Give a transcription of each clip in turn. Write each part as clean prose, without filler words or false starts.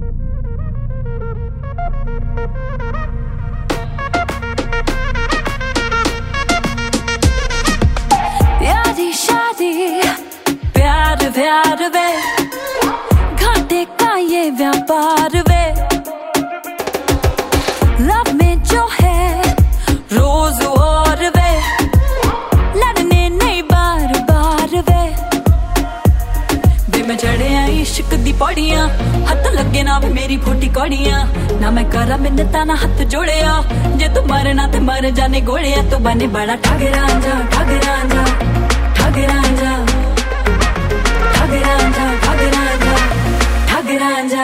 यारी शादी प्यार प्यार वे घाटे का ये व्यापार वे लव में जो है रोज और वे लड़ने नहीं बार बार वे मैं चढ़े इश्क दी पौड़ियां हथ लगे ना मेरी फूटी कौड़ियां ना मैं करा मिन्नता ना हाथ जोड़िया जे तू मरना ते मर जाने गोलियां तू बने बड़ा ठग रांझा ठग रांझा ठग रांझा ठग रांझा ठग रांझा ठग रांझा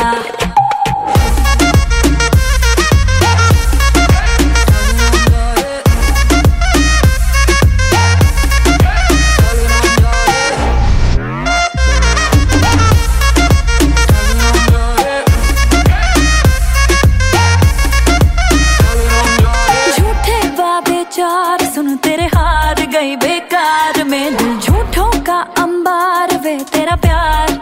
चार सुन तेरे हार गई बेकार में दिल झूठों का अंबार वे तेरा प्यार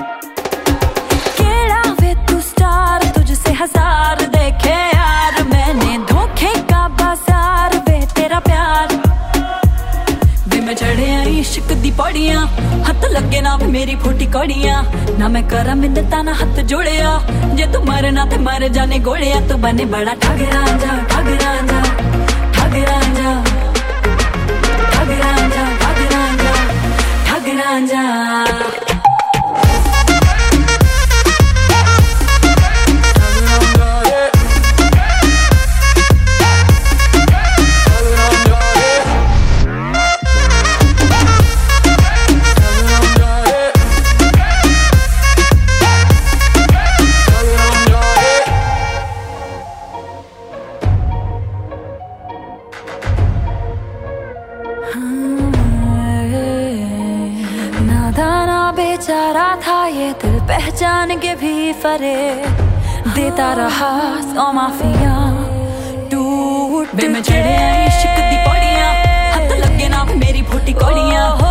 केड़ा वे तू स्टार तुझसे हजार देखे यार मैंने धोखे का बाजार वे तेरा प्यार वे मैं चढ़े इश्क दी पौड़ियां हथ लगे ना मेरी फूटी कौड़ियां ना मैं करा मिन्नता ना हाथ जोड़िया जे तू मरना ते मर जाने गोलियां तू बने बड़ा ठग रांझा ठग रांझा ठग रांझा ठग रांझा ठग रांझा ठग रांझा नादाना बेचारा था ये दिल पहचान के भी फरे देता रहा सौ माफिया टूट मैं चढ़े इश्क दी पौड़ियां हथ लगे ना मेरी फूटी कौड़ियां